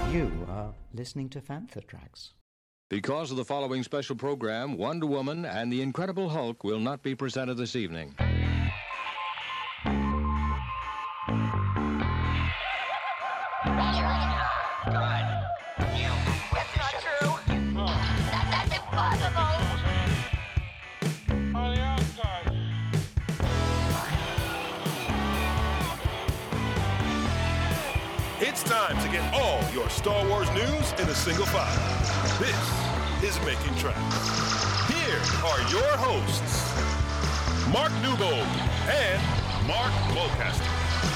You are listening to Fantha Tracks. Because of the following special program, Wonder Woman and the Incredible Hulk will not be presented this evening. It's time to get all your Star Wars news in a single file. This is Making Tracks. Here are your hosts, Mark Newbold and Mark Mulcaster.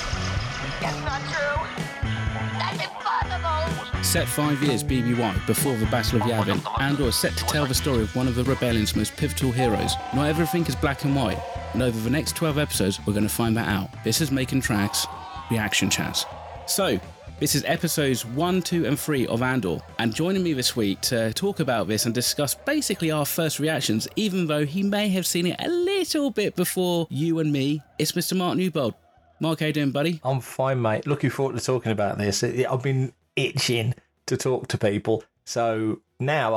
That's not true. That's impossible. Set 5 years BBY before the Battle of Yavin, Andor is set to tell the story of one of the Rebellion's most pivotal heroes. Not everything is black and white, and over the next 12 episodes, we're going to find that out. This is Making Tracks Reaction Chats. So, this is episodes 1, 2 and 3 of Andor, and joining me this week to talk about this and discuss basically our first reactions, even though he may have seen it a little bit before you and me, it's Mr. Mark Newbold. Mark, how you doing, buddy? I'm fine, mate. Looking forward to talking about this. I've been itching to talk to people, so now I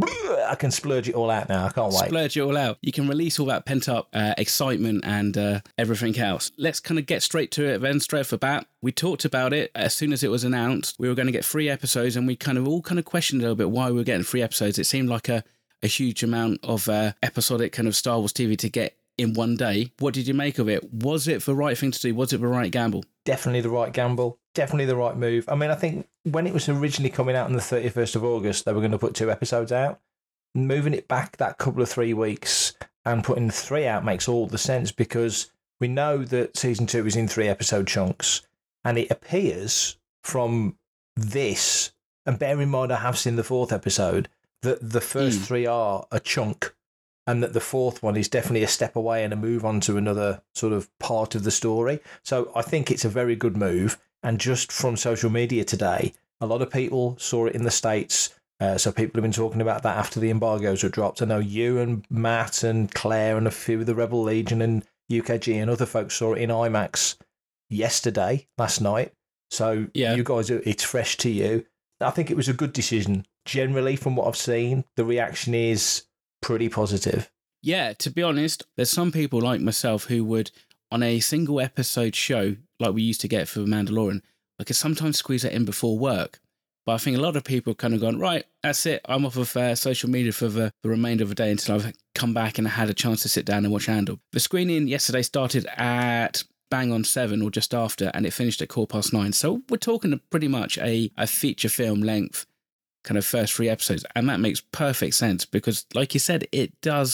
can splurge it all out now. I can't wait. Splurge it all out. You can release all that pent-up excitement and everything else. Let's kind of get straight to it then, straight off the bat. We talked about it as soon as it was announced. We were going to get 3 episodes, and we all questioned a little bit why we were getting 3 episodes. It seemed like a huge amount of episodic kind of Star Wars TV to get in one day. What did you make of it? Was it the right thing to do? Was it the right gamble? Definitely the right gamble. Definitely the right move. I mean, I think when it was originally coming out on the 31st of August, they were going to put 2 episodes out. Moving it back that couple of 3 weeks and putting 3 out makes all the sense, because we know that season 2 is in 3 episode chunks, and it appears from this, and bear in mind I have seen the 4th episode, that the first 3 are a chunk, and that the 4th one is definitely a step away and a move on to another sort of part of the story. So I think it's a very good move. And just from social media today, a lot of people saw it in the States. So people have been talking about that after the embargoes were dropped. I know you and Matt and Claire and a few of the Rebel Legion and UKG and other folks saw it in IMAX last night. So you guys, it's fresh to you. I think it was a good decision. Generally, from what I've seen, the reaction is pretty positive. Yeah, to be honest, there's some people like myself who would, on a single episode show, like we used to get for The Mandalorian, I could sometimes squeeze that in before work. But I think a lot of people have kind of gone, right, that's it. I'm off of social media for the remainder of the day until I've come back and had a chance to sit down and watch Andor. The screening yesterday started at bang on 7 or just after, and it finished at 9:15. So we're talking pretty much a feature film length kind of first 3 episodes. And that makes perfect sense because, like you said, it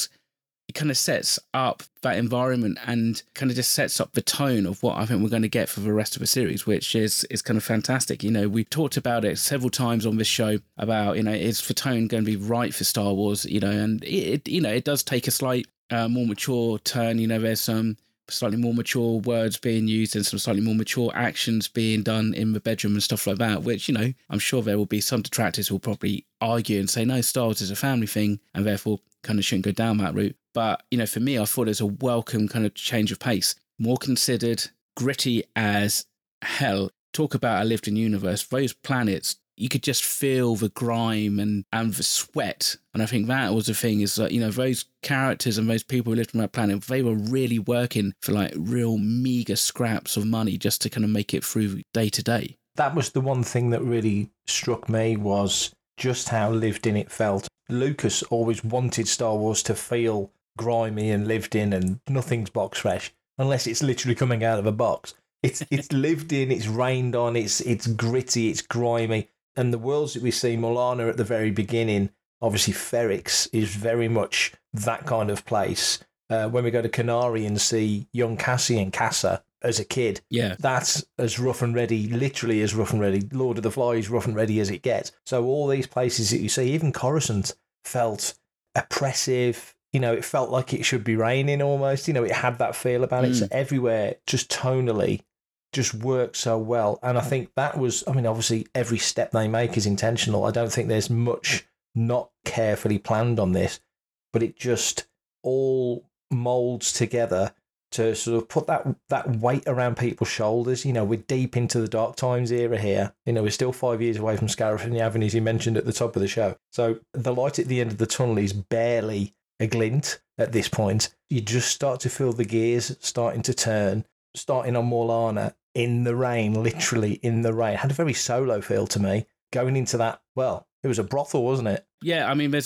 kind of sets up that environment and kind of just sets up the tone of what I think we're going to get for the rest of the series, which is kind of fantastic. You know, we've talked about it several times on this show about, is the tone going to be right for Star Wars, and it does take a slight more mature turn. There's some slightly more mature words being used and some slightly more mature actions being done in the bedroom and stuff like that, which, I'm sure there will be some detractors who will probably argue and say, no, Star Wars is a family thing and therefore kind of shouldn't go down that route. But, for me, I thought it was a welcome kind of change of pace. More considered, gritty as hell. Talk about a lived-in universe. Those planets, you could just feel the grime and the sweat. And I think that was the thing is that, those characters and those people who lived on that planet, they were really working for like real meager scraps of money just to kind of make it through day to day. That was the one thing that really struck me, was just how lived in it felt. Lucas always wanted Star Wars to feel grimy and lived in, and nothing's box fresh unless it's literally coming out of a box. It's lived in, it's rained on, it's gritty, it's grimy. And the worlds that we see, Molana at the very beginning, obviously Ferrix is very much that kind of place. When we go to Canary and see young Cassian Casa as a kid, that's as rough and ready, literally as rough and ready. Lord of the Flies, rough and ready as it gets. So all these places that you see, even Coruscant felt oppressive. It felt like it should be raining almost. It had that feel about it. So everywhere, just tonally, just worked so well. And I think that was, obviously every step they make is intentional. I don't think there's much not carefully planned on this, but it just all molds together to sort of put that weight around people's shoulders. You know, we're deep into the Dark Times era here. You know, we're still 5 years away from Scarif and the Avenues you mentioned at the top of the show. So the light at the end of the tunnel is barely a glint at this point. You just start to feel the gears starting to turn, starting on Morlana in the rain, literally in the rain. It had a very Solo feel to me. Going into that, well, it was a brothel, wasn't it? Yeah, I mean, there's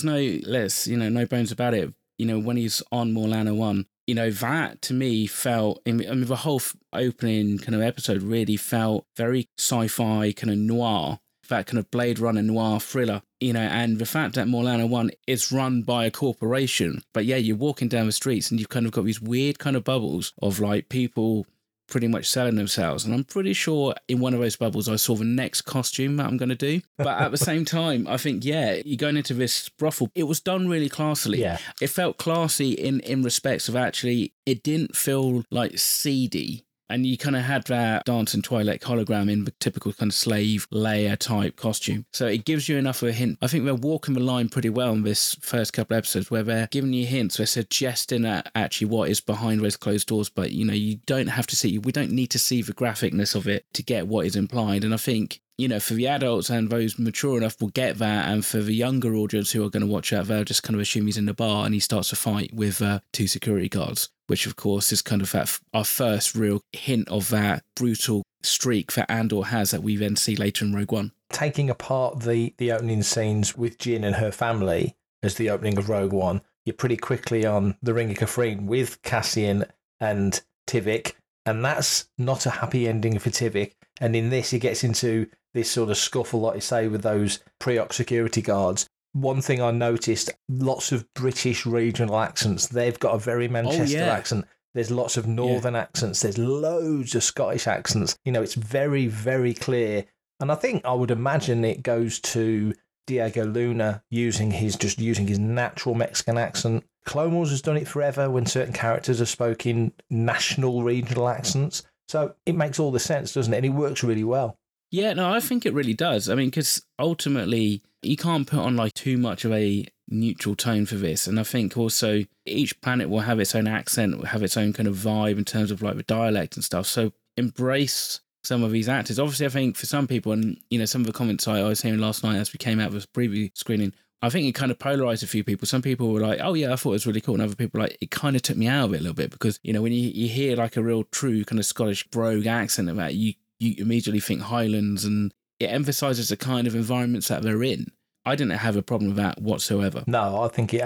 no bones about it. You know, when he's on Morlana 1, you know, that to me felt, I mean, the whole opening kind of episode really felt very sci-fi, kind of noir, that kind of Blade Runner noir thriller, you know, and the fact that Morlana 1 is run by a corporation, but yeah, you're walking down the streets and you've kind of got these weird kind of bubbles of like people pretty much selling themselves. And I'm pretty sure in one of those bubbles, I saw the next costume that I'm going to do. But at the same time, I think, yeah, you're going into this brothel. It was done really classily. Yeah. It felt classy in respects of actually, it didn't feel like seedy. And you kind of had that dancing Twi'lek hologram in the typical kind of slave Leia type costume. So it gives you enough of a hint. I think they're walking the line pretty well in this first couple of episodes where they're giving you hints. They're suggesting actually what is behind those closed doors. But, you know, you don't have to see, we don't need to see the graphicness of it to get what is implied. And I think, you know, for the adults and those mature enough will get that. And for the younger audience who are going to watch that, they'll just kind of assume he's in the bar and he starts a fight with 2 security guards, which of course is kind of our first real hint of that brutal streak that Andor has that we then see later in Rogue One. Taking apart the opening scenes with Jyn and her family as the opening of Rogue One, you're pretty quickly on the Ring of Kafrene with Cassian and Tivik, and that's not a happy ending for Tivik. And in this, he gets into this sort of scuffle, like you say, with those Preoc security guards. One thing I noticed, lots of British regional accents. They've got a very Manchester accent. There's lots of northern accents. There's loads of Scottish accents. You know, it's very, very clear. And I would imagine it goes to Diego Luna using his natural Mexican accent. Clone Wars has done it forever when certain characters are spoken national regional accents. So it makes all the sense, doesn't it? And it works really well. Yeah, no, I think it really does. I mean, because ultimately, you can't put on like too much of a neutral tone for this. And I think also each planet will have its own accent, will have its own kind of vibe in terms of like the dialect and stuff. So embrace some of these actors. Obviously, I think for some people, and you know, some of the comments I was hearing last night as we came out of this preview screening, I think it kind of polarized a few people. Some people were like, oh yeah, I thought it was really cool. And other people were like, it kind of took me out of it a little bit because, you know, when you hear like a real true kind of Scottish brogue accent about you immediately think Highlands, and it emphasises the kind of environments that they're in. I didn't have a problem with that whatsoever. No, I think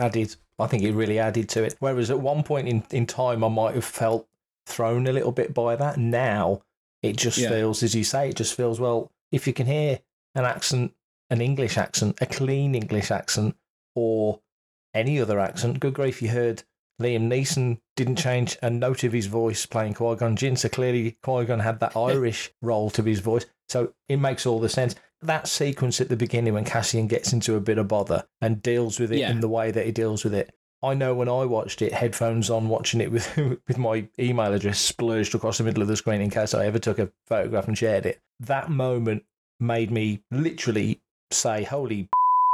it really added to it. Whereas at one point in time, I might have felt thrown a little bit by that. Now, it just feels, as you say, it just feels, well, if you can hear an accent, an English accent, a clean English accent, or any other accent, good grief, you heard Liam Neeson didn't change a note of his voice playing Qui-Gon Jinn, so clearly Qui-Gon had that Irish roll to his voice, so it makes all the sense. That sequence at the beginning when Cassian gets into a bit of bother and deals with it in the way that he deals with it, I know when I watched it, headphones on, watching it with my email address splurged across the middle of the screen in case I ever took a photograph and shared it, that moment made me literally say, holy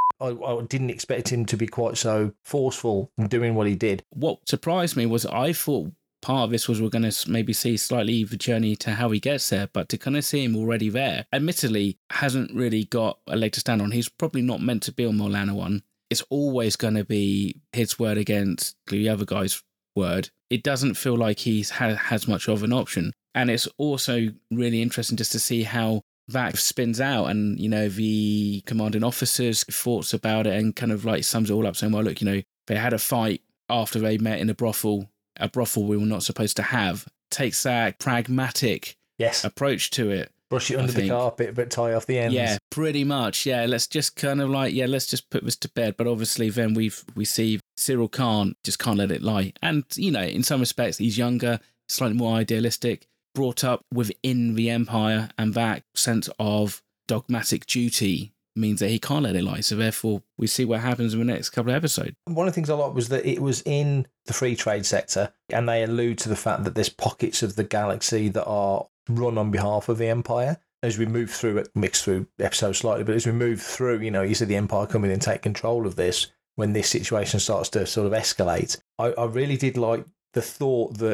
I didn't expect him to be quite so forceful in doing what he did. What surprised me was I thought part of this was we're going to maybe see slightly the journey to how he gets there, but to kind of see him already there, admittedly, hasn't really got a leg to stand on. He's probably not meant to be on Morlana 1. It's always going to be his word against the other guy's word. It doesn't feel like he's has much of an option. And it's also really interesting just to see how that spins out, and you know, the commanding officers' thoughts about it, and kind of like sums it all up, saying, well, look, you know, they had a fight after they met in a brothel we were not supposed to have. Takes that pragmatic approach to it. Brush it under the carpet, but tie off the ends. Yeah, pretty much. Yeah, let's just kind of like, let's just put this to bed. But obviously then we see Cyril just can't let it lie. And, you know, in some respects, he's younger, slightly more idealistic, brought up within the Empire, and that sense of dogmatic duty means that he can't let it lie. So therefore, we see what happens in the next couple of episodes. One of the things I liked was that it was in the free trade sector, and they allude to the fact that there's pockets of the galaxy that are run on behalf of the Empire. As we move through it, mix through episodes slightly, but as we move through, you know, you see the Empire come in and take control of this when this situation starts to sort of escalate. I really did like the thought that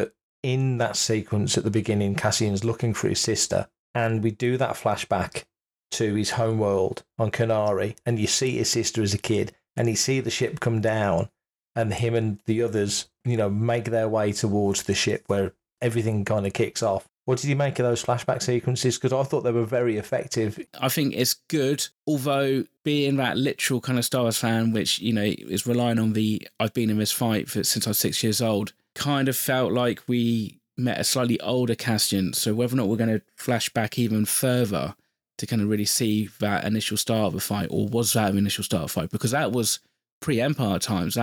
in that sequence at the beginning, Cassian's looking for his sister, and we do that flashback to his homeworld on Kenari, and you see his sister as a kid, and you see the ship come down, and him and the others, make their way towards the ship where everything kind of kicks off. What did you make of those flashback sequences? Because I thought they were very effective. I think it's good, although being that literal kind of Star Wars fan, which, is relying on I've been in this fight since I was 6 years old, kind of felt like we met a slightly older Cassian. So whether or not we're going to flash back even further to kind of really see that initial start of a fight, or was that an initial start of a fight? Because that was pre-Empire times.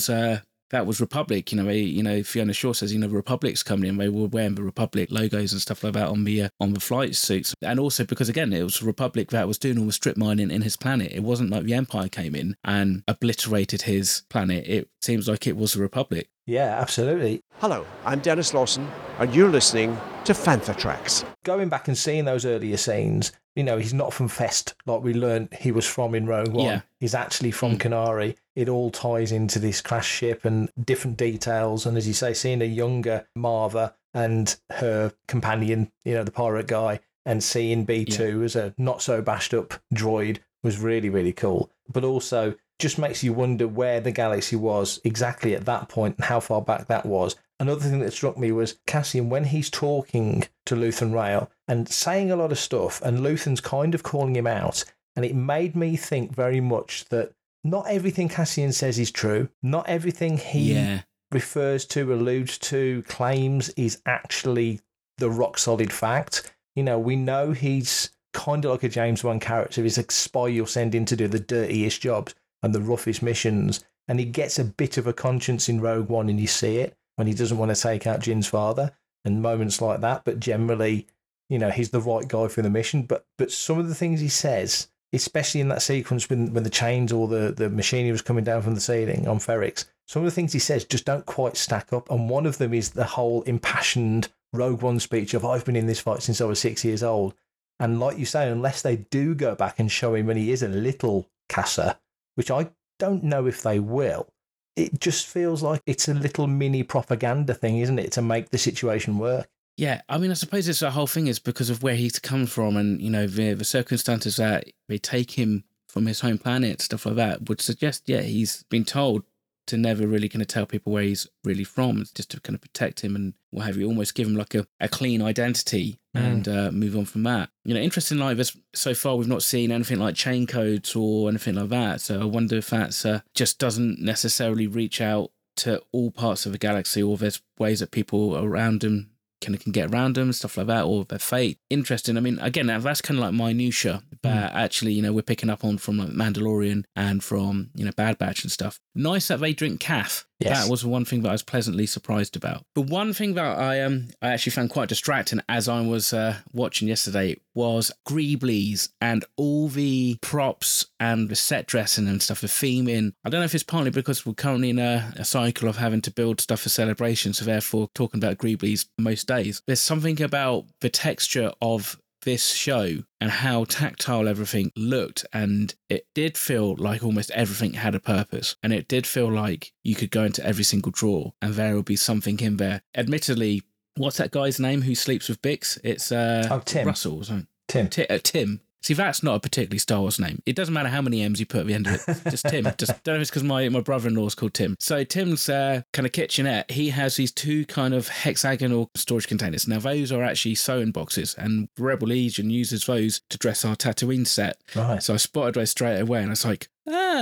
That was Republic. Fiona Shaw says, the Republic's coming in. They were wearing the Republic logos and stuff like that on the flight suits. And also because, again, it was Republic that was doing all the strip mining in his planet. It wasn't like the Empire came in and obliterated his planet. It seems like it was the Republic. Yeah, absolutely. Hello, I'm Dennis Lawson, and you're listening to Fantha Tracks. Going back and seeing those earlier scenes, he's not from Fest like we learned he was from in Rogue One. Yeah. He's actually from Kenari. It all ties into this crash ship and different details. And as you say, seeing a younger Marva and her companion, the pirate guy, and seeing B2 as a not so bashed up droid was really, really cool. But also just makes you wonder where the galaxy was exactly at that point and how far back that was. Another thing that struck me was Cassian, when he's talking to Luthen Rael and saying a lot of stuff, and Luthen's kind of calling him out, and it made me think very much that not everything Cassian says is true. Not everything he refers to, alludes to, claims is actually the rock solid fact. We know he's kind of like a James Bond character. He's a spy you'll send in to do the dirtiest jobs and the roughest missions. And he gets a bit of a conscience in Rogue One, and you see it when he doesn't want to take out Jin's father and moments like that. But generally, he's the right guy for the mission. But some of the things he says, especially in that sequence when the chains or the machinery was coming down from the ceiling on Ferrix, some of the things he says just don't quite stack up. And one of them is the whole impassioned Rogue One speech of, I've been in this fight since I was 6 years old. And like you say, unless they do go back and show him when he is a little Cassa, which I don't know if they will, it just feels like it's a little mini propaganda thing, isn't it, to make the situation work? Yeah, I mean, I suppose the whole thing is because of where he's come from and, the circumstances that they take him from his home planet, stuff like that, would suggest, he's been told to never really kind of tell people where he's really from, just to kind of protect him and what have you, almost give him like a clean identity and move on from that. Interesting like this, so far we've not seen anything like chain codes or anything like that, so I wonder if that's just doesn't necessarily reach out to all parts of the galaxy, or there's ways that people around him can get around them, stuff like that, or their fate. Interesting. I mean, again, that's kind of like minutia, but actually, we're picking up on from like Mandalorian and from, Bad Batch and stuff. Nice that they drink calf. Yes. That was one thing that I was pleasantly surprised about. The one thing that I actually found quite distracting as I was watching yesterday was Greeblies and all the props and the set dressing and stuff, the theming. I don't know if it's partly because we're currently in a cycle of having to build stuff for celebrations, so therefore talking about Greeblies most days. There's something about the texture of this show and how tactile everything looked, and it did feel like almost everything had a purpose, and it did feel like you could go into every single drawer and there will be something in there. Admittedly, what's that guy's name who sleeps with Bix? It's Tim Russell or something. Tim. See, that's not a particularly Star Wars name. It doesn't matter how many M's you put at the end of it. Just Tim. Just don't know if it's because my brother-in-law is called Tim. So Tim's kind of kitchenette, he has these two kind of hexagonal storage containers. Now, those are actually sewing boxes, and Rebel Legion uses those to dress our Tatooine set. Right. So I spotted those straight away, and I was like,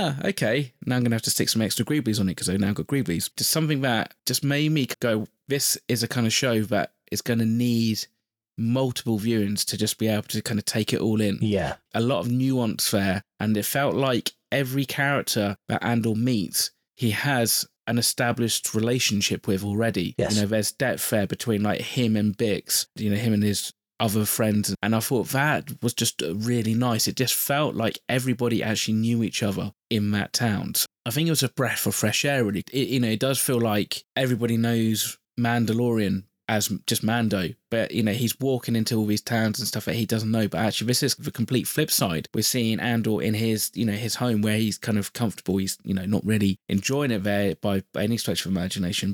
okay. Now I'm going to have to stick some extra Greeblies on it because I've now got Greeblies. Just something that just made me go, this is a kind of show that is going to need multiple viewings to just be able to kind of take it all in. Yeah. A lot of nuance there, and it felt like every character that Andor meets, he has an established relationship with already. Yes. There's depth there between like him and Bix, him and his other friends, and I thought that was just really nice. It just felt like everybody actually knew each other in that town. So I think it was a breath of fresh air, really. It does feel like everybody knows Mandalorian as just Mando, but he's walking into all these towns and stuff that he doesn't know. But actually, this is the complete flip side. We're seeing Andor in his his home where he's kind of comfortable. He's not really enjoying it there by any stretch of imagination, but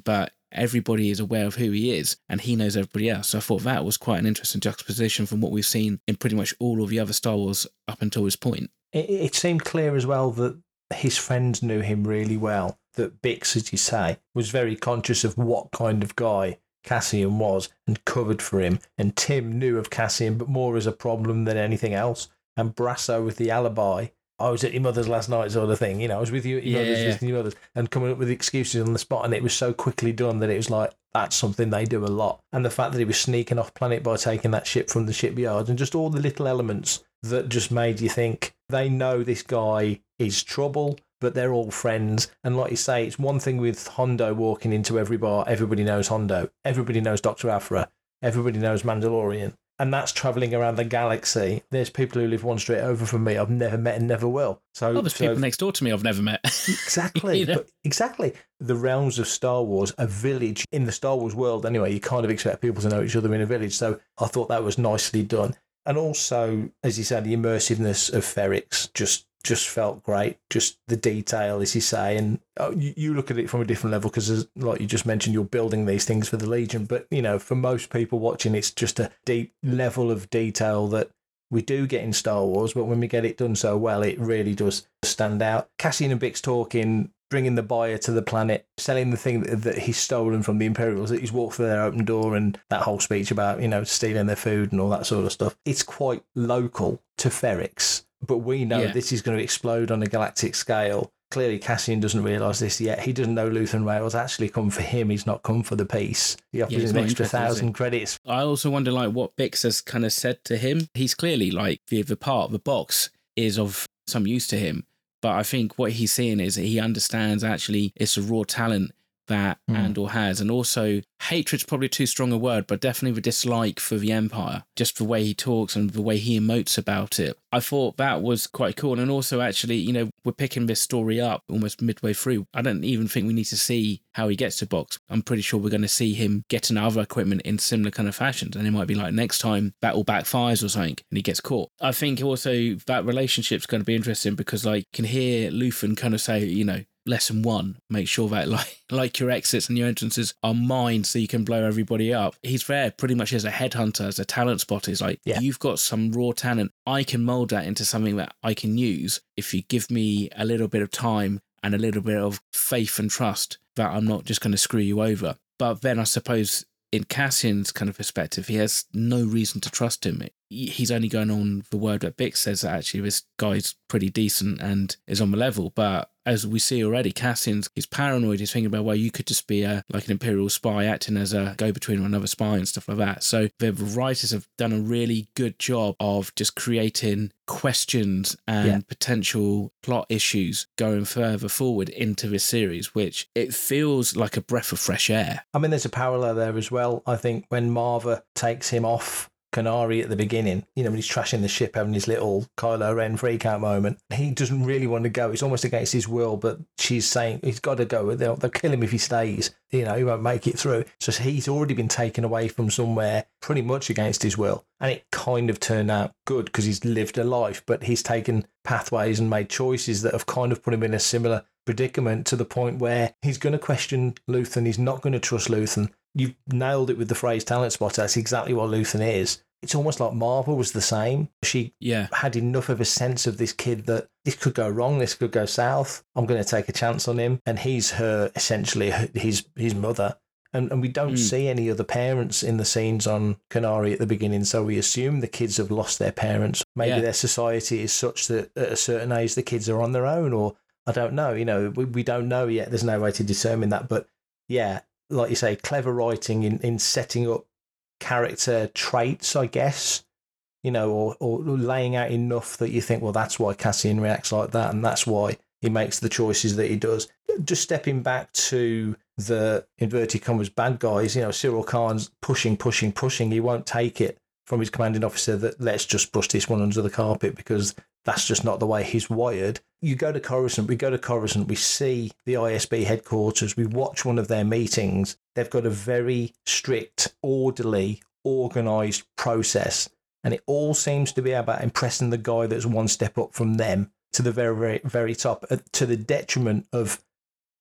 everybody is aware of who he is and he knows everybody else. So I thought that was quite an interesting juxtaposition from what we've seen in pretty much all of the other Star Wars up until this point. It seemed clear as well that his friends knew him really well, that Bix, as you say, was very conscious of what kind of guy Cassian was and covered for him. And Tim knew of Cassian, but more as a problem than anything else. And Brasso with the alibi. I was at your mother's last night sort of thing. You know, I was with you at your mother's, visiting your mother's, and coming up with excuses on the spot. And it was so quickly done that it was like, that's something they do a lot. And the fact that he was sneaking off planet by taking that ship from the shipyard and just all the little elements that just made you think they know this guy is trouble, but they're all friends. And like you say, it's one thing with Hondo walking into every bar. Everybody knows Hondo. Everybody knows Dr. Aphra. Everybody knows Mandalorian. And that's travelling around the galaxy. There's people who live one street over from me I've never met and never will. So there's people next door to me I've never met. Exactly. But exactly. The realms of Star Wars, a village, in the Star Wars world anyway, you kind of expect people to know each other in a village. So I thought that was nicely done. And also, as you said, the immersiveness of Ferrix just felt great. Just the detail, as you say, and you look at it from a different level because, like you just mentioned, you're building these things for the Legion. But, you know, for most people watching, it's just a deep level of detail that we do get in Star Wars. But when we get it done so well, it really does stand out. Cassian and Bix talking, bringing the buyer to the planet, selling the thing that he's stolen from the Imperials, that he's walked through their open door, and that whole speech about, you know, stealing their food and all that sort of stuff. It's quite local to Ferrix. But we know this is going to explode on a galactic scale. Clearly, Cassian doesn't realise this yet. He doesn't know Luthen Rail's actually come for him. He's not come for the peace. He offers him an extra 1,000 credits. I also wonder, like, what Bix has kind of said to him. He's clearly, like, the part of the box is of some use to him. But I think what he's seeing is that he understands actually it's a raw talent that Andor has. And also, hatred's probably too strong a word, but definitely the dislike for the Empire, just the way he talks and the way he emotes about it. I thought that was quite cool. And also, actually, you know, we're picking this story up almost midway through. I don't even think we need to see how he gets to Box. I'm pretty sure we're going to see him getting other equipment in similar kind of fashions. And it might be like next time that all backfires or something and he gets caught. I think also that relationship's going to be interesting because, like, you can hear Luthen kind of say, you know, lesson 1, make sure that like your exits and your entrances are mined so you can blow everybody up. He's there pretty much as a headhunter, as a talent spotter. He's like, you've got some raw talent. I can mold that into something that I can use if you give me a little bit of time and a little bit of faith and trust that I'm not just going to screw you over. But then I suppose in Cassian's kind of perspective, he has no reason to trust him. He's only going on the word that Bix says that actually this guy's pretty decent and is on the level. But as we see already, he's paranoid. He's thinking about, well, you could just be like an Imperial spy acting as a go-between with another spy and stuff like that. So the writers have done a really good job of just creating questions and potential plot issues going further forward into this series, which it feels like a breath of fresh air. I mean, there's a parallel there as well. I think when Marva takes him off Kenari at the beginning, you know, when he's trashing the ship, having his little Kylo Ren freak out moment, he doesn't really want to go. It's almost against his will, but she's saying he's got to go. They'll kill him if he stays. You know, he won't make it through. So he's already been taken away from somewhere pretty much against his will. And it kind of turned out good because he's lived a life, but he's taken pathways and made choices that have kind of put him in a similar predicament to the point where he's going to question Luthen. He's not going to trust Luthen. You've nailed it with the phrase talent spotter. That's exactly what Luthen is. It's almost like Marvel was the same. She had enough of a sense of this kid that this could go wrong, this could go south. I'm going to take a chance on him. And he's her, essentially, his mother. And we don't see any other parents in the scenes on Kenari at the beginning, so we assume the kids have lost their parents. Maybe their society is such that at a certain age the kids are on their own, or I don't know. You know, we don't know yet. There's no way to determine that. But yeah, like you say, clever writing in setting up character traits, I guess, you know, or laying out enough that you think, well, that's why Cassian reacts like that, and that's why he makes the choices that he does. Just stepping back to the inverted commas bad guys, you know, Cyril Kahn's pushing. He won't take it from his commanding officer that let's just brush this one under the carpet because that's just not the way he's wired. We go to Coruscant, we see the ISB headquarters, we watch one of their meetings. They've got a very strict, orderly, organised process, and it all seems to be about impressing the guy that's one step up from them to the very, very, very top, to the detriment of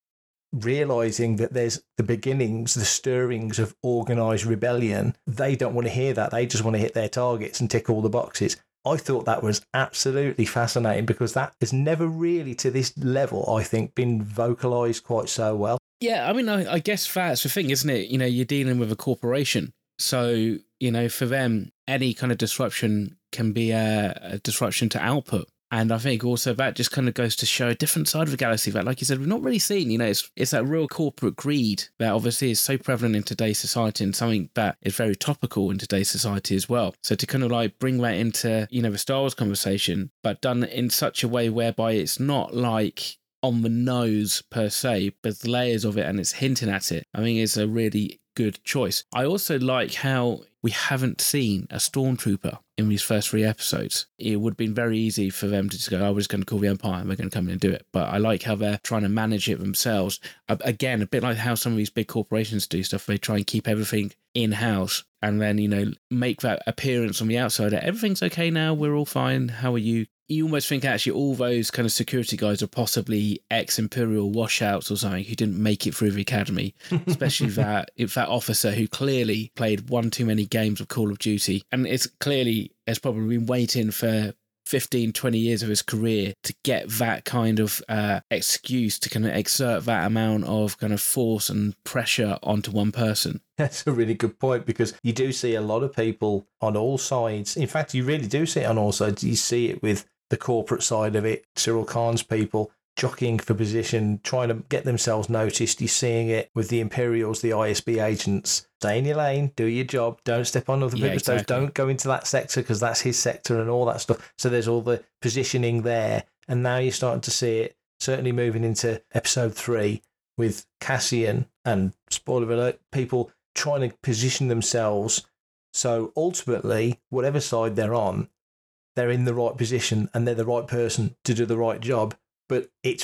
realizing that there's the beginnings, the stirrings of organized rebellion. They don't want to hear that. They just want to hit their targets and tick all the boxes. I thought that was absolutely fascinating because that has never really, to this level, I think, been vocalized quite so well. Yeah, I mean, I guess that's the thing, isn't it? You know, you're dealing with a corporation. So, you know, for them, any kind of disruption can be a disruption to output. And I think also that just kind of goes to show a different side of the galaxy that, like you said, we've not really seen. You know, it's that real corporate greed that obviously is so prevalent in today's society and something that is very topical in today's society as well. So to kind of like bring that into, you know, the Star Wars conversation, but done in such a way whereby it's not like on the nose per se, but there's layers of it and it's hinting at it, I think is a really good choice. I also like how we haven't seen a stormtrooper in these first 3 episodes. It would have been very easy for them to just go, we're just going to call the Empire and we're going to come in and do it. But I like how they're trying to manage it themselves. Again, a bit like how some of these big corporations do stuff. They try and keep everything in-house and then, you know, make that appearance on the outside that everything's okay now, we're all fine, how are you? You almost think actually all those kind of security guys are possibly ex-Imperial washouts or something who didn't make it through the academy, especially that officer who clearly played one too many games of Call of Duty. And it's clearly has probably been waiting for 15, 20 years of his career to get that kind of excuse to kind of exert that amount of kind of force and pressure onto one person. That's a really good point because you do see a lot of people on all sides. In fact, you really do see it on all sides. You see it with the corporate side of it, Cyril Kahn's people jockeying for position, trying to get themselves noticed. You're seeing it with the Imperials, the ISB agents. Stay in your lane, do your job, don't step on other people's toes, don't go into that sector because that's his sector and all that stuff. So there's all the positioning there. And now you're starting to see it, certainly moving into episode 3 with Cassian and, spoiler alert, people trying to position themselves. So ultimately, whatever side they're on, they're in the right position and they're the right person to do the right job. But it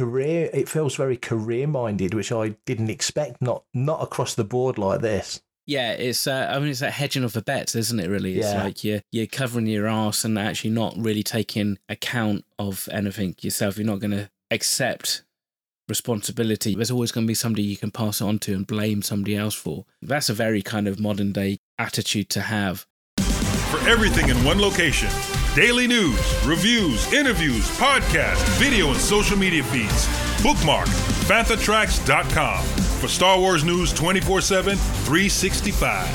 feels very career minded, which I didn't expect, not across the board like this. Yeah, it's it's that hedging of the bets, isn't it, really? It's like you're covering your arse and actually not really taking account of anything yourself. You're not going to accept responsibility. There's always going to be somebody you can pass it on to and blame somebody else for. That's a very kind of modern day attitude to have. For everything in one location, daily news, reviews, interviews, podcasts, video, and social media feeds, bookmark FanthaTracks.com for Star Wars news 24/7, 365.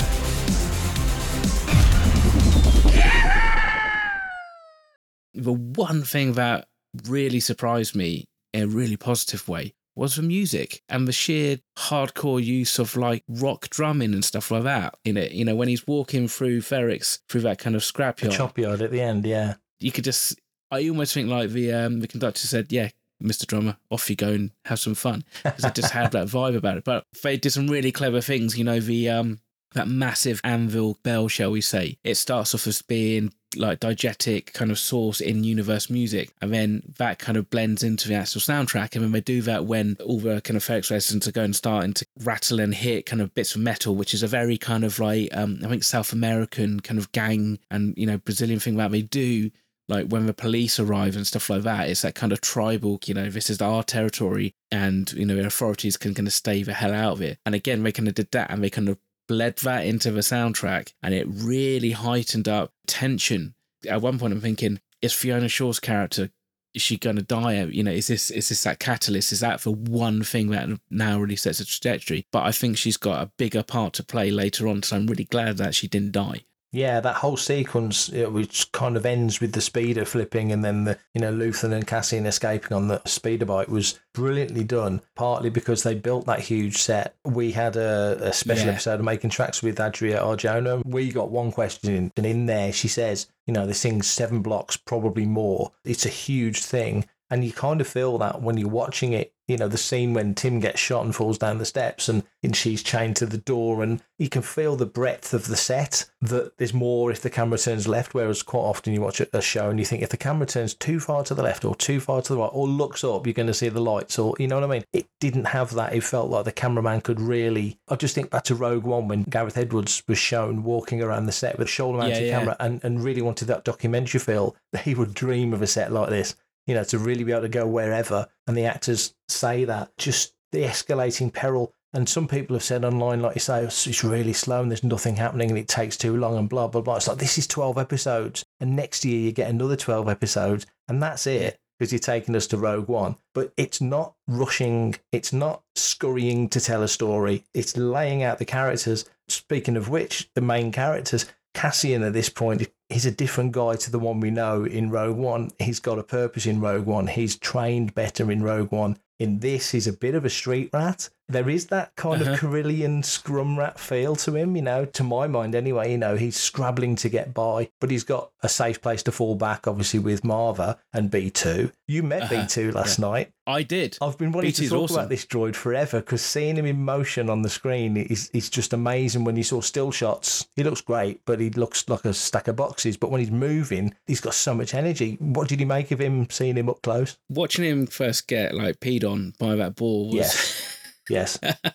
The one thing that really surprised me in a really positive way was the music and the sheer hardcore use of like rock drumming and stuff like that in it. You know, when he's walking through Ferrix, through that kind of scrapyard. Chopyard at the end, yeah. You could just, I almost think like the conductor said, yeah, Mr. Drummer, off you go and have some fun. Because it just had that vibe about it. But they did some really clever things, you know, that massive anvil bell, shall we say. It starts off as being like diegetic kind of source in universe music, and then that kind of blends into the actual soundtrack, and then they do that when all the kind of Ferrix resonance are going starting to rattle and hit kind of bits of metal, which is a very kind of like I think South American kind of gang and, you know, Brazilian thing that they do. Like when the police arrive and stuff like that, it's that kind of tribal, you know, this is our territory and, you know, the authorities can kind of stay the hell out of it. And again, they kind of did that and they kind of bled that into the soundtrack and it really heightened up tension. At one point I'm thinking, is Fiona Shaw's character, is she going to die? You know, is this that catalyst? Is that the one thing that now really sets a trajectory? But I think she's got a bigger part to play later on, so I'm really glad that she didn't die. Yeah, that whole sequence, which kind of ends with the speeder flipping and then the, you know, Luthen and Cassian escaping on the speeder bike was brilliantly done, partly because they built that huge set. We had a special episode of Making Tracks with Adria Arjona. We got one question and in there she says, you know, this thing's 7 blocks, probably more. It's a huge thing. And you kind of feel that when you're watching it, you know, the scene when Tim gets shot and falls down the steps and she's chained to the door, and you can feel the breadth of the set, that there's more if the camera turns left, whereas quite often you watch a show and you think if the camera turns too far to the left or too far to the right or looks up, you're going to see the lights, or, you know what I mean? It didn't have that. It felt like the cameraman could really... I just think back to Rogue One when Gareth Edwards was shown walking around the set with a shoulder-mounted camera and really wanted that documentary feel. He would dream of a set like this. You know, to really be able to go wherever, and the actors say that. Just the escalating peril. And some people have said online, like you say, it's really slow and there's nothing happening and it takes too long and blah, blah, blah. It's like, this is 12 episodes. And next year you get another 12 episodes and that's it, because you're taking us to Rogue One. But it's not rushing. It's not scurrying to tell a story. It's laying out the characters. Speaking of which, the main characters, Cassian at this point, he's a different guy to the one we know in Rogue One. He's got a purpose in Rogue One. He's trained better in Rogue One. In this, he's a bit of a street rat. There is that kind of Carillion scrum rat feel to him, to my mind anyway. He's scrabbling to get by, but he's got a safe place to fall back, obviously, with Marva and B2. You met B2 last night. I did. I've been wanting to talk awesome about this droid forever, because seeing him in motion on the screen is just amazing. When you saw still shots, he looks great, but he looks like a stack of boxes. But when he's moving, he's got so much energy. What did you make of him, seeing him up close? Watching him first get peed on by that ball was... Yes. Yes.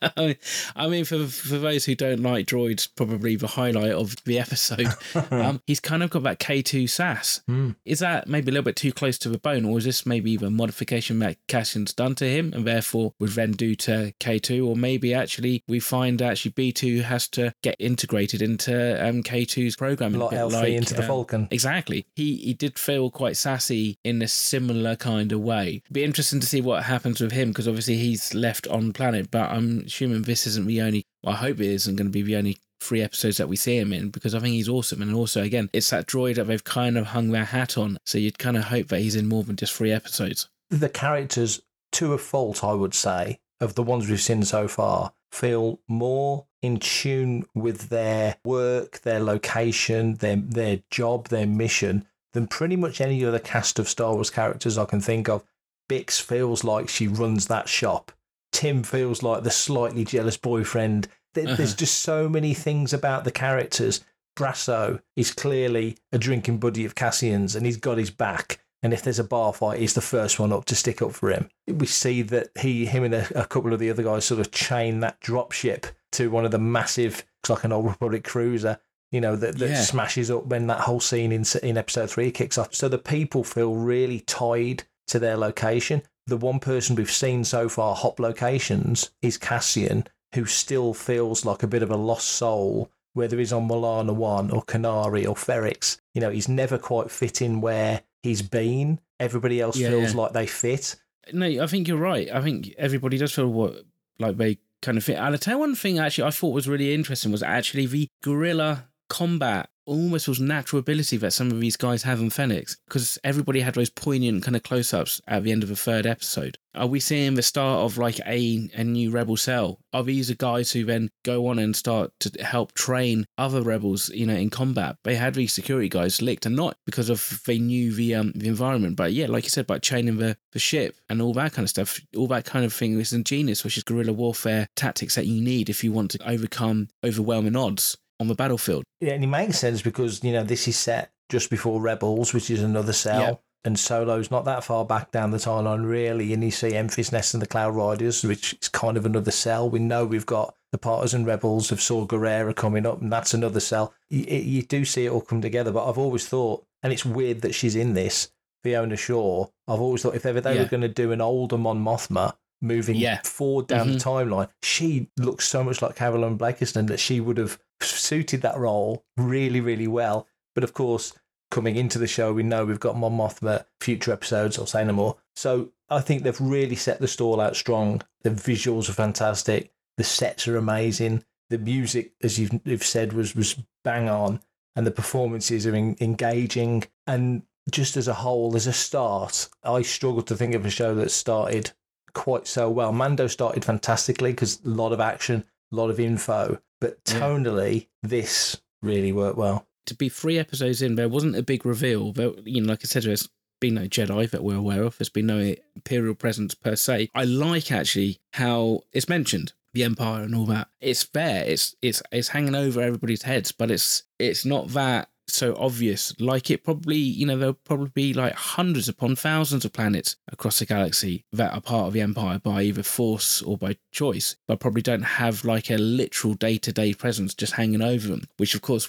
I mean, for those who don't like droids, probably the highlight of the episode, he's kind of got that K2 sass. Is that maybe a little bit too close to the bone, or is this maybe even a modification that Cassian's done to him and therefore would then do to K2? Or maybe actually we find B2 has to get integrated into K2's programming. Like L3 into the Falcon. Exactly. He did feel quite sassy in a similar kind of way. Be interesting to see what happens with him, because obviously he's left on planet, but I'm assuming this isn't the only, well, I hope it isn't going to be the only 3 episodes that we see him in, because I think he's awesome. And also, again, it's that droid that they've kind of hung their hat on, so you'd kind of hope that he's in more than just 3 episodes. The characters, to a fault, I would say, of the ones we've seen so far, feel more in tune with their work, their location, their job, their mission, than pretty much any other cast of Star Wars characters I can think of. Bix feels like she runs that shop. Tim feels like the slightly jealous boyfriend. There's just so many things about the characters. Brasso is clearly a drinking buddy of Cassian's, and he's got his back. And if there's a bar fight, he's the first one up to stick up for him. We see that him and a couple of the other guys sort of chain that dropship to one of the massive, it's like an Old Republic cruiser, that smashes up when that whole scene in episode 3 kicks off. So the people feel really tied to their location. The one person we've seen so far hop locations is Cassian, who still feels like a bit of a lost soul, whether he's on Milana 1 or Canary or Ferrix. He's never quite fit in where he's been. Everybody else feels like they fit. No, I think you're right. I think everybody does feel like they kind of fit. And I'll tell you one thing actually I thought was really interesting was actually the guerrilla combat almost was natural ability that some of these guys have in Fennec, because everybody had those poignant kind of close-ups at the end of the 3rd episode. Are we seeing the start of a new rebel cell? Are these the guys who then go on and start to help train other rebels, in combat? They had these security guys licked, and not because of they knew the environment, but like you said, by training the ship and all that kind of stuff, all that kind of thing is ingenious, which is guerrilla warfare tactics that you need if you want to overcome overwhelming odds on the battlefield. Yeah, and it makes sense because, this is set just before Rebels, which is another cell. Yeah. And Solo's not that far back down the timeline, really. And you see Enfys Nest and the Cloud Riders, which is kind of another cell. We know we've got the Partisan Rebels of Saw Gerrera coming up, and that's another cell. You do see it all come together, but I've always thought, and it's weird that she's in this, Fiona Shaw, I've always thought if ever they were going to do an older Mon Mothma, moving forward down the timeline, she looks so much like Caroline Blakiston that she would have suited that role really, really well. But of course, coming into the show, we know we've got Mon Mothma future episodes, I'll say no more. So I think they've really set the stall out strong. The visuals are fantastic. The sets are amazing. The music, as you've said, was bang on. And the performances are engaging. And just as a whole, as a start, I struggle to think of a show that started quite so well. Mando started fantastically because a lot of action, a lot of info, but tonally, this really worked well. To be 3 episodes in, there wasn't a big reveal. There, like I said, there's been no Jedi that we're aware of. There's been no Imperial presence per se. I like actually how it's mentioned, the Empire and all that. It's there. It's hanging over everybody's heads, but it's not that so obvious. Like it probably, there'll probably be like hundreds upon thousands of planets across the galaxy that are part of the Empire by either force or by choice, but probably don't have like a literal day-to-day presence just hanging over them, which of course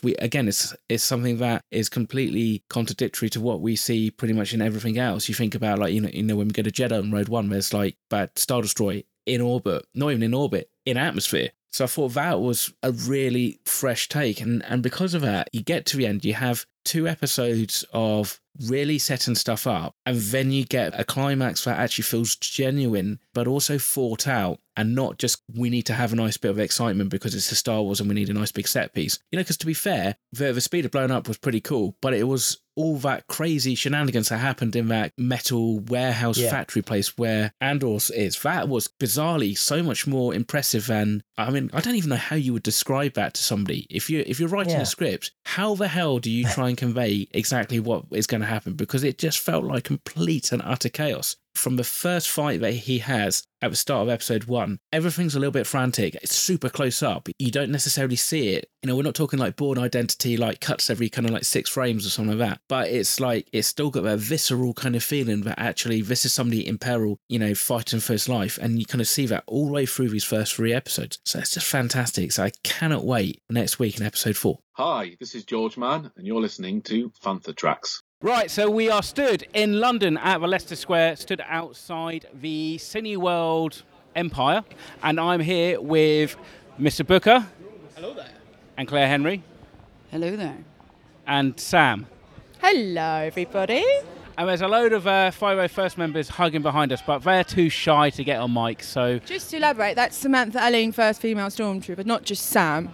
is something that is completely contradictory to what we see pretty much in everything else. You think about when we go to Jedha and Road One, there's like that Star Destroyer in orbit, not even in orbit, in atmosphere. So I thought that was a really fresh take. And because of that, you get to the end, you have 2 episodes of really setting stuff up, and then you get a climax that actually feels genuine, but also thought out, and not just we need to have a nice bit of excitement because it's a Star Wars and we need a nice big set piece. You know, because to be fair, the speed of blowing up was pretty cool, but it was all that crazy shenanigans that happened in that metal warehouse factory place where Andor is. That was bizarrely so much more impressive than, I mean, I don't even know how you would describe that to somebody. If you're writing a script, how the hell do you try and convey exactly what is going to happen? Because it just felt like complete and utter chaos. From the first fight that he has at the start of episode 1, everything's a little bit frantic. It's super close up. You don't necessarily see it. You know, we're not talking like Bourne Identity, like cuts every kind of like 6 frames or something like that. But it's like, it's still got that visceral kind of feeling that actually this is somebody in peril, you know, fighting for his life. And you kind of see that all the way through these first 3 episodes. So it's just fantastic. So I cannot wait next week in episode 4. Hi, this is George Mann, and you're listening to Fantha Tracks. Right, so we are stood in London at the Leicester Square, stood outside the Cineworld Empire, and I'm here with Mr. Booker. Hello there. And Claire Henry. Hello there. And Sam. Hello, everybody. And there's a load of 501st members hugging behind us, but they're too shy to get on mic, so... Just to elaborate, that's Samantha Elling, first female stormtrooper, not just Sam.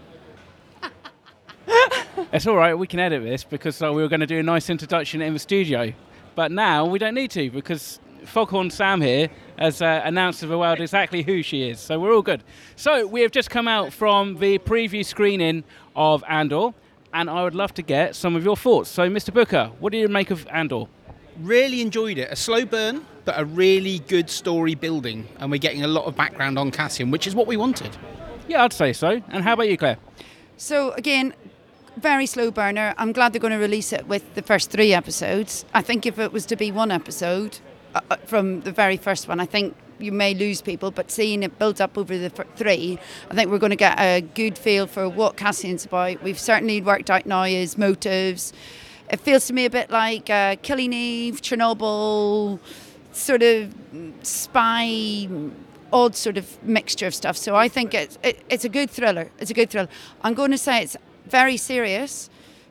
It's all right, we can edit this because we were going to do a nice introduction in the studio. But now we don't need to because Foghorn Sam here has announced to the world exactly who she is. So we're all good. So we have just come out from the preview screening of Andor, and I would love to get some of your thoughts. So, Mr. Booker, what do you make of Andor? Really enjoyed it. A slow burn, but a really good story building. And we're getting a lot of background on Cassian, which is what we wanted. Yeah, I'd say so. And how about you, Claire? So, again, very slow burner. I'm glad they're going to release it with the first 3 episodes. I think if it was to be 1 episode from the very first one, I think you may lose people, but seeing it build up over the 3, I think we're going to get a good feel for what Cassian's about. We've certainly worked out now his motives. It feels to me a bit like Killing Eve, Chernobyl, sort of spy, odd sort of mixture of stuff. So I think it's a good thriller. It's a good thriller. I'm going to say it's very serious,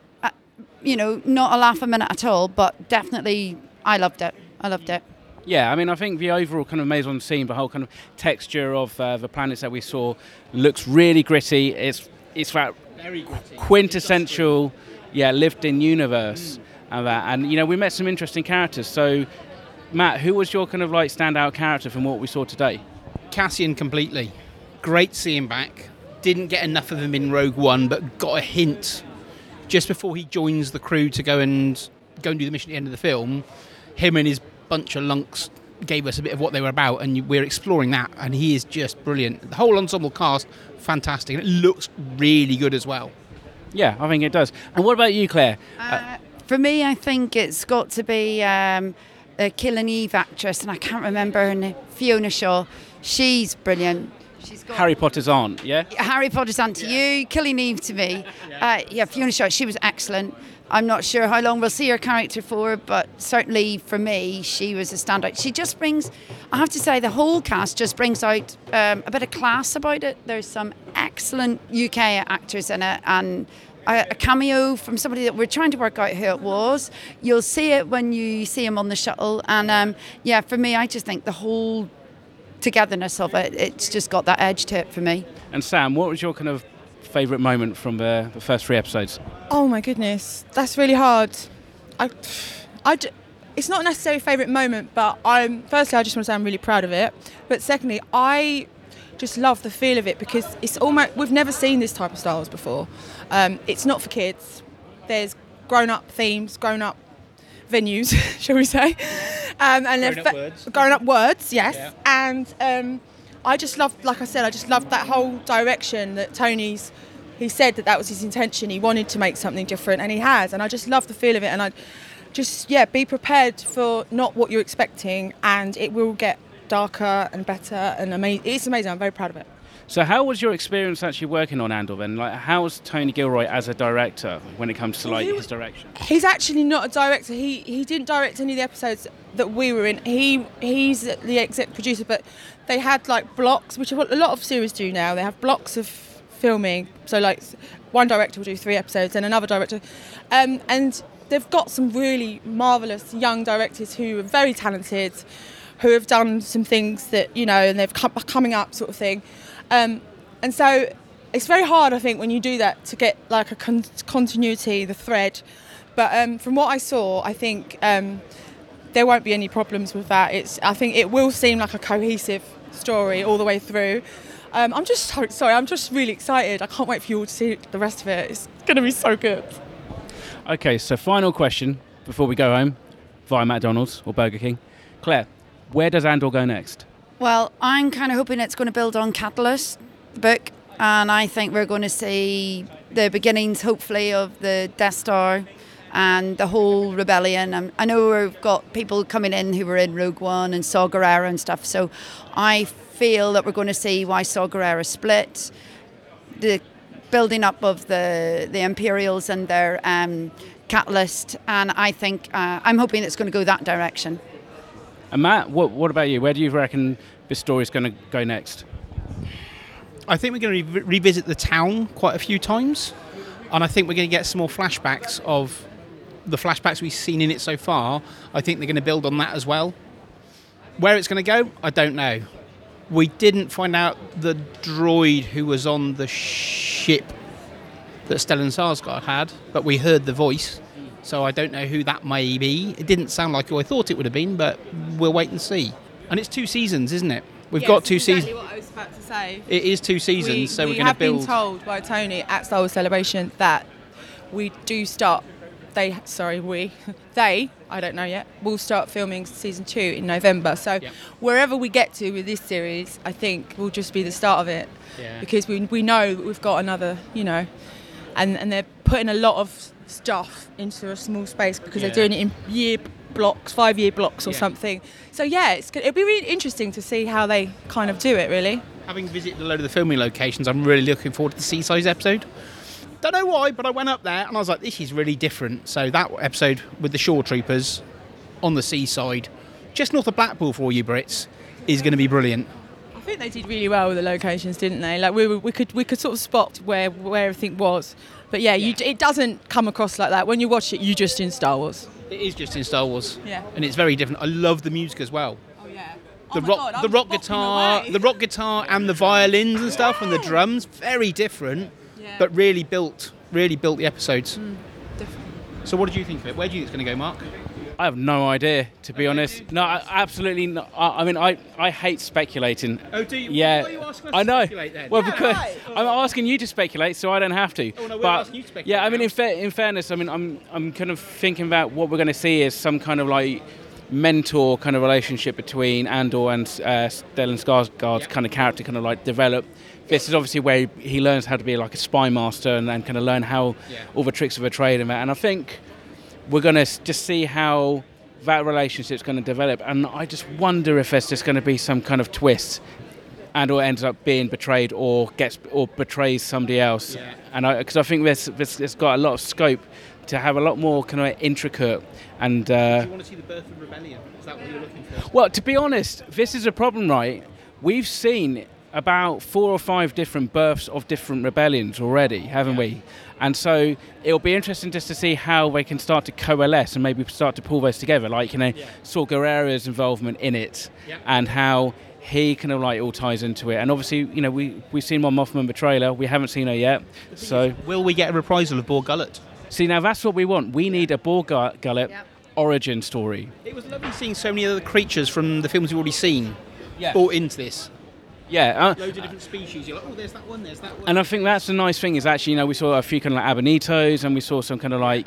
not a laugh a minute at all, but definitely I loved it. Yeah, I mean, I think the overall kind of maison scene, the whole kind of texture of the planets that we saw looks really gritty. It's that Very gritty. quintessential, lived-in universe and that. And, we met some interesting characters. So, Matt, who was your kind of like standout character from what we saw today? Cassian completely. Great seeing back. Didn't get enough of him in Rogue One, but got a hint just before he joins the crew to go and do the mission at the end of the film. Him and his bunch of lunks gave us a bit of what they were about, and we're exploring that, and he is just brilliant. The whole ensemble cast, fantastic, and it looks really good as well. Yeah, I think it does. And what about you, Claire? For me, I think it's got to be a Killing Eve actress, and I can't remember her name, Fiona Shaw. She's brilliant. She's got Harry Potter's aunt, yeah? Harry Potter's aunt to you, Killing Eve to me. Fiona Shaw, she was excellent. I'm not sure how long we'll see her character for, but certainly for me, she was a standout. She just brings, I have to say, the whole cast just brings out a bit of class about it. There's some excellent UK actors in it, and a cameo from somebody that we're trying to work out who it was. You'll see it when you see him on the shuttle. And for me, I just think the whole togetherness of it, it's just got that edge to it for me. And Sam, what was your kind of favourite moment from the first 3 episodes? Oh my goodness, that's really hard. It's not necessarily a favourite moment, but firstly I just want to say I'm really proud of it. But secondly, I just love the feel of it because it's almost, we've never seen this type of Star Wars before. It's not for kids. There's grown-up themes, grown-up venues, shall we say? Grown-up words, yes. Yeah. And I just loved, like I said, that whole direction that he said that was his intention. He wanted to make something different, and he has. And I just love the feel of it. And I just, be prepared for not what you're expecting, and it will get darker and better and amazing. It's amazing. I'm very proud of it. So how was your experience actually working on Andor then? Like, how was Tony Gilroy as a director when it comes to like his direction? He's actually not a director. He didn't direct any of the episodes that we were in. He's the exec producer, but they had like blocks, which a lot of series do now. They have blocks of filming. So like one director will do 3 episodes and another director, and they've got some really marvellous young directors who are very talented, who have done some things that, you know, and they've coming up sort of thing. And so it's very hard, I think, when you do that to get like a continuity, the thread. But from what I saw, I think there won't be any problems with that. I think it will seem like a cohesive story all the way through. I'm just so sorry. I'm just really excited. I can't wait for you all to see the rest of it. It's going to be so good. Okay, so final question before we go home via McDonald's or Burger King. Claire, where does Andor go next? Well, I'm kind of hoping it's going to build on Catalyst, the book, and I think we're going to see the beginnings, hopefully, of the Death Star and the whole rebellion. I know we've got people coming in who were in Rogue One and Saw Gerrera and stuff, so I feel that we're going to see why Saw Gerrera split, the building up of the Imperials and their Catalyst, and I think I'm hoping it's going to go that direction. And Matt, what about you? Where do you reckon this story's going to go next? I think we're going to revisit the town quite a few times, and I think we're going to get some more flashbacks of the flashbacks we've seen in it so far. I think they're going to build on that as well. Where it's going to go, I don't know. We didn't find out the droid who was on the ship that Stellan Skarsgård had, but we heard the voice. So I don't know who that may be. It didn't sound like who I thought it would have been, but we'll wait and see. And it's 2 seasons, isn't it? We've got 2 seasons. Exactly what I was about to say. It is 2 seasons, so we're going to build. We have been told by Tony at Star Wars Celebration that we do start. They, I don't know yet, will start filming season 2 in November. So wherever we get to with this series, I think will just be the start of it. Yeah. Because we know that we've got another, you know, and they're putting a lot of stuff into a small space because they're doing it in 5-year blocks or something. So it'll be really interesting to see how they kind of do it, really. Having visited a load of the filming locations, I'm really looking forward to the Seaside episode. Don't know why, but I went up there and I was like, this is really different. So that episode with the Shore Troopers on the seaside, just north of Blackpool for all you Brits, is going to be brilliant. I think they did really well with the locations, didn't they? Like we could sort of spot where everything was. But it doesn't come across like that. When you watch it, you're just in Star Wars. It is just in Star Wars. Yeah. And it's very different. I love the music as well. Oh yeah. The rock guitar and the violins and stuff and the drums, very different, but really built the episodes. Definitely. So what did you think of it? Where do you think it's going to go, Mark? I have no idea, to be honest. No, absolutely not. I mean, I hate speculating. Oh, do you? Yeah, Why are you asking us I know. to speculate then? Well, because I'm asking you to speculate, so I don't have to. Oh no, we're but asking you to speculate. yeah, I mean, now. in fairness, I mean, I'm kind of thinking about what we're going to see as some kind of like mentor kind of relationship between Andor and Stellan Skarsgård's kind of character, kind of like develop. This is obviously where he learns how to be like a spy master and kind of learn how all the tricks of a trade and that. And I think we're going to just see how that relationship's going to develop. And I just wonder if there's just going to be some kind of twist Andor ends up being betrayed or betrays somebody else. Yeah. And because I think this got a lot of scope to have a lot more kind of intricate and. Do you want to see the birth of rebellion? Is that what you're looking for? Well, to be honest, this is a problem, right? We've seen about 4 or 5 different births of different rebellions already, haven't we? And so it'll be interesting just to see how they can start to coalesce and maybe start to pull those together, like, Saw Gerrera's involvement in it and how he kind of like all ties into it. And obviously, we've seen Mon Mothma in the trailer. We haven't seen her yet. So will we get a reprisal of Bor Gullet? See, now that's what we want. We need a Bor Gullet origin story. It was lovely seeing so many other creatures from the films we've already seen brought into this. Yeah. Loads of different species. You're like, oh, there's that one, there's that one. And I think that's the nice thing is actually, we saw a few kind of like Abonitos and we saw some kind of like,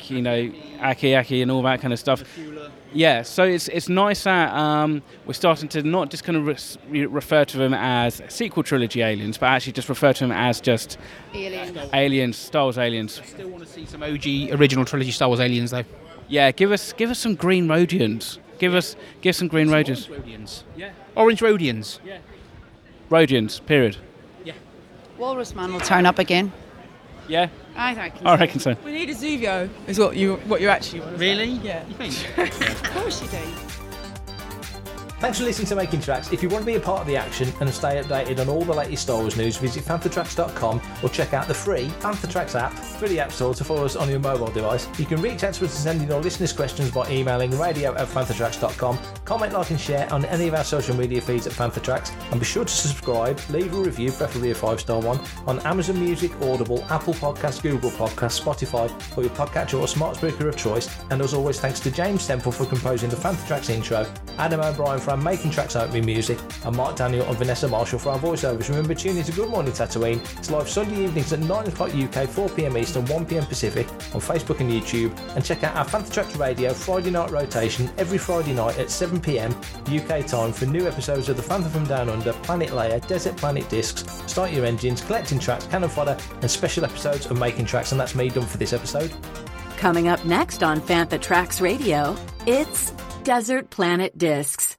Aki and all that kind of stuff. Yeah, so it's nice that we're starting to not just kind of refer to them as sequel trilogy aliens, but actually just refer to them as just aliens, Star Wars aliens. I still want to see some OG original trilogy Star Wars aliens, though. Yeah, give us some green Rodians. Give some green Rodians. Orange Rodians. Yeah. Orange Rodians. Yeah. Rodians, period. Yeah. Walrus Man will turn up again. Yeah, I reckon. I reckon so. We need a Zuvio, is what you actually want to say. Really? Yeah. You think? Of course you do. Thanks for listening to Making Tracks. If you want to be a part of the action and stay updated on all the latest Star Wars news, visit fanthatracks.com or check out the free Fanthatracks app through the App Store to follow us on your mobile device. You can reach out to us and send in your listeners' questions by emailing radio@fanthatracks.com. Comment, like and share on any of our social media feeds at Fanthatracks, and be sure to subscribe, leave a review, preferably a 5-star one, on Amazon Music, Audible, Apple Podcasts, Google Podcasts, Spotify, or your podcatcher or smart speaker of choice. And as always, thanks to James Temple for composing the Fanthatracks intro, Adam O'Brien for our Making Tracks opening music, and Mark Daniel and Vanessa Marshall for our voiceovers. Remember, tune in to Good Morning Tatooine. It's live Sunday evenings at 9 o'clock UK, 4 PM Eastern, 1 PM Pacific on Facebook and YouTube. And check out our Fanthatracks Radio Friday night rotation every Friday night at 7 PM UK time for new episodes of The Phantom from Down Under, Planet Leia, Desert Planet Discs, Start Your Engines, Collecting Tracks, Cannon Fodder, and special episodes of Making Tracks. And that's me done for this episode. Coming up next on Fanthatracks Radio, it's Desert Planet Discs.